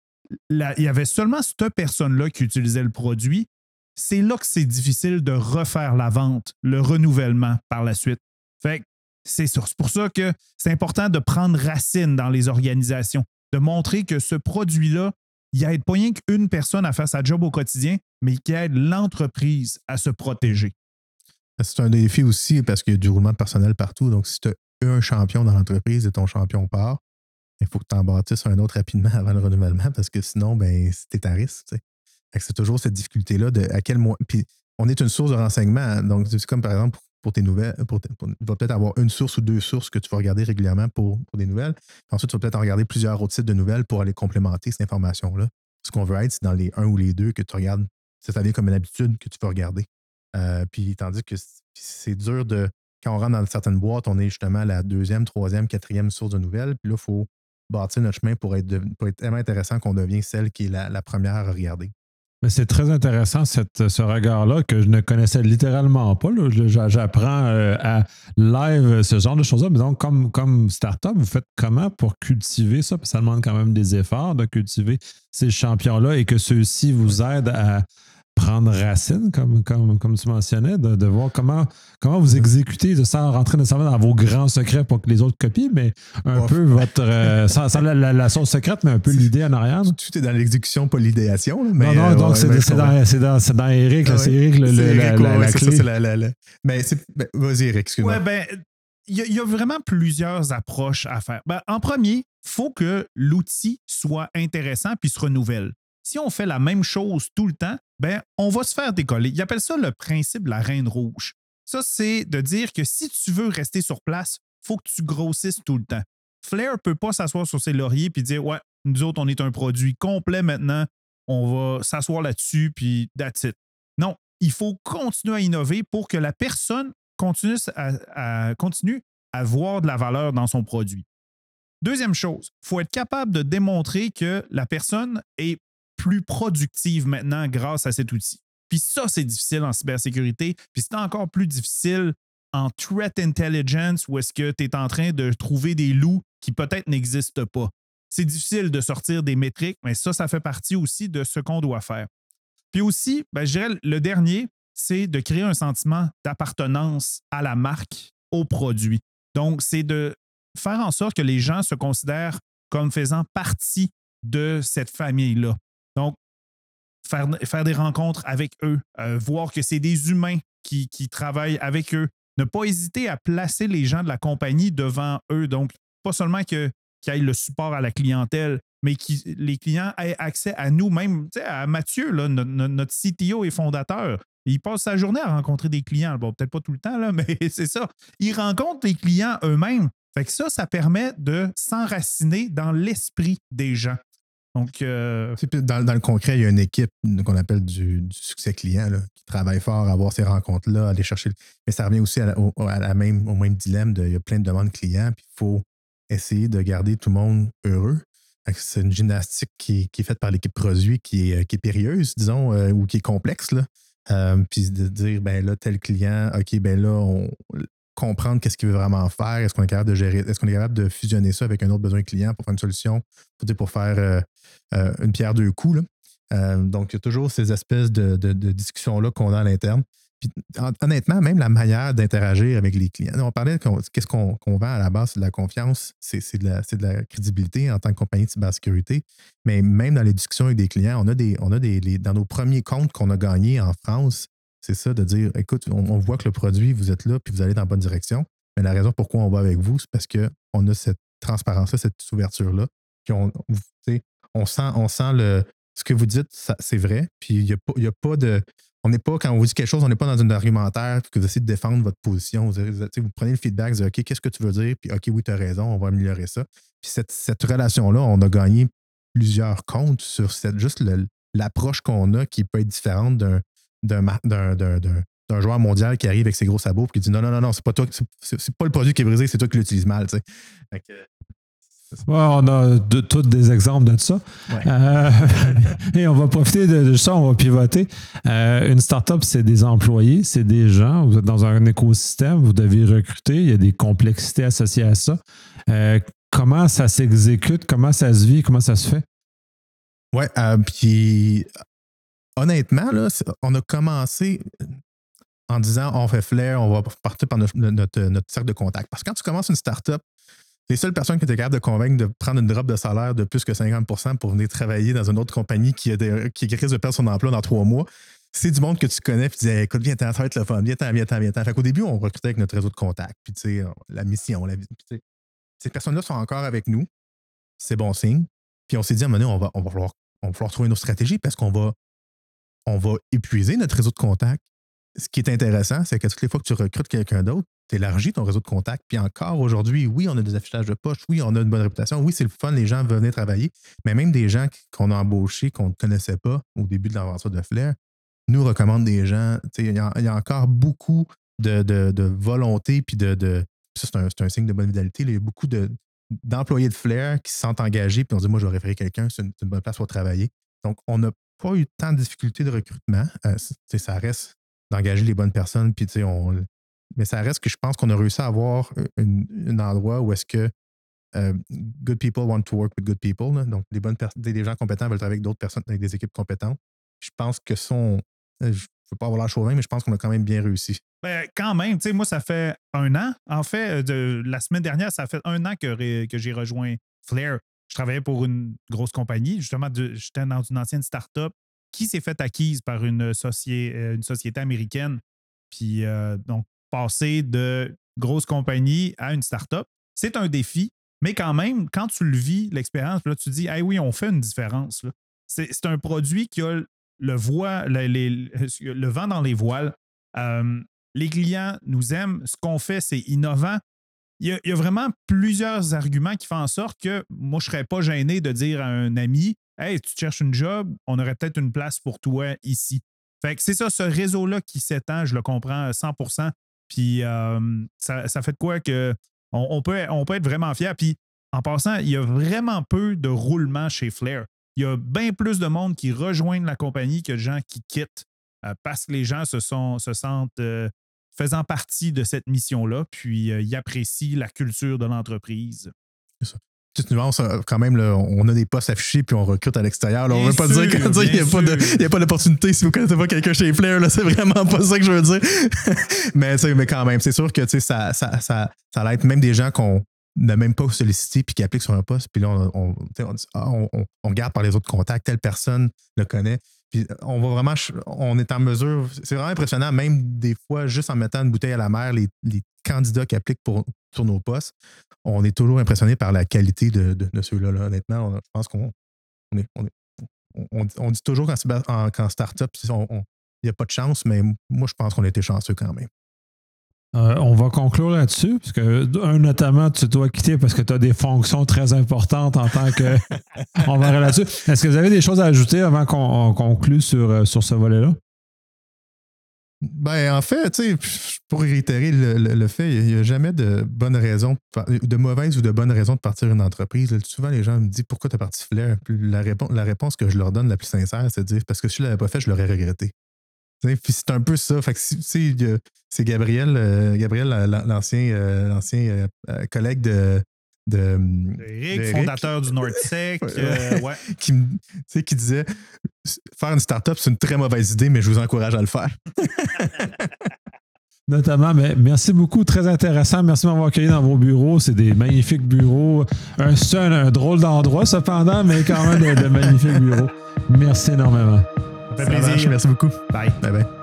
la, il y avait seulement cette personne-là qui utilisait le produit, c'est là que c'est difficile de refaire la vente, le renouvellement par la suite. Fait que c'est ça. C'est pour ça que c'est important de prendre racine dans les organisations, de montrer que ce produit-là, il aide pas rien qu'une personne à faire sa job au quotidien, mais qui aide l'entreprise à se protéger. C'est un défi aussi parce qu'il y a du roulement de personnel partout. Donc, si tu as un champion dans l'entreprise et ton champion part, il faut que tu en bâtisses un autre rapidement avant le renouvellement parce que sinon, ben, c'est à risque. Tu sais. Fait que c'est toujours cette difficulté-là de à quel mois. Puis, on est une source de renseignement. Hein. Donc, c'est comme par exemple pour tes nouvelles. Pour, pour, il va peut-être avoir une source ou deux sources que tu vas regarder régulièrement pour, pour des nouvelles. Puis ensuite, tu vas peut-être en regarder plusieurs autres sites de nouvelles pour aller complémenter cette information-là. Ce qu'on veut être, c'est dans les un ou les deux que tu regardes. Ça, ça devient comme une habitude que tu peux regarder. Euh, puis, tandis que c'est dur de. Quand on rentre dans certaines boîtes, on est justement la deuxième, troisième, quatrième source de nouvelles. Puis là, il faut bâtir notre chemin pour être, de, pour être tellement intéressant qu'on devient celle qui est la, la première à regarder. Mais c'est très intéressant cette, ce regard-là que je ne connaissais littéralement pas. Là. J'apprends euh, à live ce genre de choses-là. Mais donc, comme, comme start-up, vous faites comment pour cultiver ça? Parce que ça demande quand même des efforts de cultiver ces champions-là et que ceux-ci vous aident à prendre racine, comme, comme, comme tu mentionnais, de, de voir comment, comment vous exécutez, de sans rentrer nécessairement dans vos grands secrets pour que les autres copient, mais un ouais. peu votre... Euh, sans, sans la, la, la sauce secrète, mais un peu l'idée en arrière. Tout est dans l'exécution, pas l'idéation. Là, mais non, non, euh, donc ouais, c'est, ben, c'est, dans, c'est, dans, c'est dans Eric, là, ouais. c'est Eric le, c'est le, Eric, la, ouais, la, c'est clé. Ça, c'est la, la, la... Mais c'est... Ben, vas-y, Eric, excuse-moi. Ouais, ben, il y, y a vraiment plusieurs approches à faire. Ben, en premier, il faut que l'outil soit intéressant puis se renouvelle. Si on fait la même chose tout le temps, ben, on va se faire décoller. Ils appellent ça le principe de la reine rouge. Ça, c'est de dire que si tu veux rester sur place, il faut que tu grossisses tout le temps. Flair ne peut pas s'asseoir sur ses lauriers et dire « Ouais, nous autres, on est un produit complet maintenant, on va s'asseoir là-dessus, puis that's it. » Non, il faut continuer à innover pour que la personne continue à, à, continue à voir de la valeur dans son produit. Deuxième chose, il faut être capable de démontrer que la personne est plus productive maintenant grâce à cet outil. Puis ça, c'est difficile en cybersécurité. Puis c'est encore plus difficile en threat intelligence où est-ce que tu es en train de trouver des loups qui peut-être n'existent pas. C'est difficile de sortir des métriques, mais ça, ça fait partie aussi de ce qu'on doit faire. Puis aussi, ben, je dirais, le dernier, c'est de créer un sentiment d'appartenance à la marque, au produit. Donc, c'est de faire en sorte que les gens se considèrent comme faisant partie de cette famille-là. Donc, faire, faire des rencontres avec eux, euh, voir que c'est des humains qui, qui travaillent avec eux, ne pas hésiter à placer les gens de la compagnie devant eux. Donc, pas seulement que, qu'ils aient le support à la clientèle, mais que les clients aient accès à nous, même à Mathieu, là, notre, notre C T O et fondateur. Il passe sa journée à rencontrer des clients. Bon, peut-être pas tout le temps, là, mais c'est ça. Il rencontre les clients eux-mêmes. Fait que ça, ça permet de s'enraciner dans l'esprit des gens. Donc, euh... dans, dans le concret, il y a une équipe qu'on appelle du, du succès client là, qui travaille fort à avoir ces rencontres-là, à aller chercher. Mais ça revient aussi à la, au, à la même, au même dilemme de il y a plein de demandes clients, puis il faut essayer de garder tout le monde heureux. C'est une gymnastique qui, qui est faite par l'équipe produit qui est, qui est périlleuse, disons, euh, ou qui est complexe. Là. Euh, puis de dire, ben là, tel client, OK, ben là, on comprendre qu'est-ce qu'il veut vraiment faire, est-ce qu'on est capable de gérer, est-ce qu'on est capable de fusionner ça avec un autre besoin client pour faire une solution, pour, pour faire euh, euh, une pierre deux coups. Là. Euh, donc, il y a toujours ces espèces de, de, de discussions-là qu'on a à l'interne. Puis, honnêtement, même la manière d'interagir avec les clients. On parlait de qu'est-ce qu'on, qu'on vend à la base, c'est de la confiance, c'est, c'est, de la, c'est de la crédibilité en tant que compagnie de cybersécurité. Mais même dans les discussions avec des clients, on a des, on a des les, dans nos premiers comptes qu'on a gagnés en France, c'est ça de dire, écoute, on, on voit que le produit, vous êtes là, puis vous allez dans la bonne direction. Mais la raison pourquoi on va avec vous, c'est parce qu'on a cette transparence-là, cette ouverture-là. Puis on, on sent, on sent le, ce que vous dites, ça, c'est vrai. Puis il n'y a, a pas de. On n'est pas, quand on vous dit quelque chose, on n'est pas dans un argumentaire que vous essayez de défendre votre position. Vous, vous, vous prenez le feedback, vous dites OK, qu'est-ce que tu veux dire? Puis OK, oui, tu as raison, on va améliorer ça. Puis cette, cette relation-là, on a gagné plusieurs comptes sur cette, juste le, l'approche qu'on a qui peut être différente d'un. D'un, d'un, d'un, d'un, d'un joueur mondial qui arrive avec ses gros sabots et qui dit non, non, non, non, c'est pas toi, c'est, c'est pas le produit qui est brisé, c'est toi qui l'utilises mal. Tu sais. Fait que, ouais, on a de, tous des exemples de ça. Ouais. Euh, et on va profiter de, de ça, on va pivoter. Euh, une startup, c'est des employés, c'est des gens. Vous êtes dans un écosystème, vous devez recruter, il y a des complexités associées à ça. Euh, comment ça s'exécute, comment ça se vit, comment ça se fait? Oui, euh, puis honnêtement, là, on a commencé en disant on fait flair, on va partir par notre, notre, notre cercle de contact. Parce que quand tu commences une startup, les seules personnes que tu es capable de convaincre de prendre une drop de salaire de plus que cinquante pour cent pour venir travailler dans une autre compagnie qui, a des, qui risque de perdre son emploi dans trois mois, c'est du monde que tu connais, puis tu dis écoute, viens-t'en, ça va être le fun, viens-t'en, viens-t'en, viens-t'en. Fait qu'au début, on recrutait avec notre réseau de contact, puis tu sais, la mission, la, puis, ces personnes-là sont encore avec nous, c'est bon signe. Puis on s'est dit à un moment donné, on va, on va, falloir, on va falloir trouver une autre stratégie parce qu'on va. On va épuiser notre réseau de contacts. Ce qui est intéressant, c'est que toutes les fois que tu recrutes quelqu'un d'autre, tu élargis ton réseau de contacts. Puis encore aujourd'hui, oui, on a des affichages de poche, oui, on a une bonne réputation, oui, c'est le fun, les gens veulent venir travailler, mais même des gens qu'on a embauchés, qu'on ne connaissait pas au début de l'aventure de Flair, nous recommandent des gens. Il y, y a encore beaucoup de, de, de volonté, puis de. de ça, c'est un, c'est un signe de bonne vitalité. Il y a beaucoup de, d'employés de Flair qui se sentent engagés, puis on dit moi, je vais référer quelqu'un, c'est une, c'est une bonne place pour travailler. Donc, on n'a pas eu tant de difficultés de recrutement. Euh, ça reste d'engager les bonnes personnes, puis on, mais ça reste que je pense qu'on a réussi à avoir un endroit où est-ce que uh, good people want to work with good people. Là. Donc, les bonnes personnes, des gens compétents veulent travailler avec d'autres personnes, avec des équipes compétentes. Je pense que son. Je ne veux pas avoir l'air chauvin, mais je pense qu'on a quand même bien réussi. Ben, quand même, tu sais, moi, ça fait un an. En fait, de, la semaine dernière, ça fait un an que, que j'ai rejoint Flair. Je travaillais pour une grosse compagnie. Justement, de, j'étais dans une ancienne start-up qui s'est faite acquise par une, soci- une société américaine. Puis, euh, donc, passer de grosse compagnie à une start-up, c'est un défi. Mais quand même, quand tu le vis, l'expérience, là, tu te dis, hey, oui, on fait une différence. Là. C'est, c'est un produit qui a le, voie, le, les, le vent dans les voiles. Euh, les clients nous aiment. Ce qu'on fait, c'est innovant. Il y, a, il y a vraiment plusieurs arguments qui font en sorte que moi, je ne serais pas gêné de dire à un ami « Hey, tu cherches une job, on aurait peut-être une place pour toi ici. » Fait que c'est ça, ce réseau-là qui s'étend, je le comprends à cent pour cent. Puis euh, ça, ça fait de quoi que on, on, peut, on peut être vraiment fiers. Puis en passant, il y a vraiment peu de roulement chez Flair. Il y a bien plus de monde qui rejoignent la compagnie que de gens qui quittent euh, parce que les gens se, sont, se sentent euh, faisant partie de cette mission-là, puis euh, ils apprécient la culture de l'entreprise. C'est ça. Petite nuance, quand même, là, on a des postes affichés puis on recrute à l'extérieur. Là, on ne veut pas sûr, dire qu'il n'y a, a pas d'opportunité si vous ne connaissez pas quelqu'un chez Flair. Là, c'est vraiment pas ça que je veux dire. mais, mais quand même, c'est sûr que ça, ça, ça, ça l'aide même des gens qu'on n'a même pas sollicité puis qui applique sur un poste. Puis là, on, on, on, dit, ah, on, on regarde par les autres contacts, telle personne le connaît. Puis on va vraiment, on est en mesure, c'est vraiment impressionnant, même des fois, juste en mettant une bouteille à la mer, les, les candidats qui appliquent pour, sur nos postes, on est toujours impressionné par la qualité de, de, de ceux-là. Là. Honnêtement, on, je pense qu'on on est, on, est, on, on dit toujours qu'en, qu'en start-up, il n'y a pas de chance, mais moi, je pense qu'on a été chanceux quand même. Euh, on va conclure là-dessus, parce que, un, notamment, tu dois quitter parce que tu as des fonctions très importantes en tant que. On va aller là-dessus. Est-ce que vous avez des choses à ajouter avant qu'on conclue sur, sur ce volet-là? Ben, en fait, tu sais, pour réitérer le, le, le fait, il n'y a jamais de bonne raison, de mauvaise ou de bonne raison de partir une entreprise. Là, souvent, les gens me disent pourquoi tu as parti Flair. La, réponse, la réponse que je leur donne la plus sincère, c'est de dire parce que si je ne l'avais pas fait, je l'aurais regretté. Puis c'est un peu ça. Fait que si, c'est Gabriel, euh, Gabriel l'ancien, euh, l'ancien euh, collègue de. de Eric, de fondateur du Nordtech. euh, ouais. qui, qui disait faire une start-up, c'est une très mauvaise idée, mais je vous encourage à le faire. Notamment, mais merci beaucoup, très intéressant. Merci de m'avoir accueilli dans vos bureaux. C'est des magnifiques bureaux. Un, un, un drôle d'endroit, cependant, mais quand même de, de magnifiques bureaux. Merci énormément. Ça fait plaisir. Merci beaucoup. Bye. Bye bye.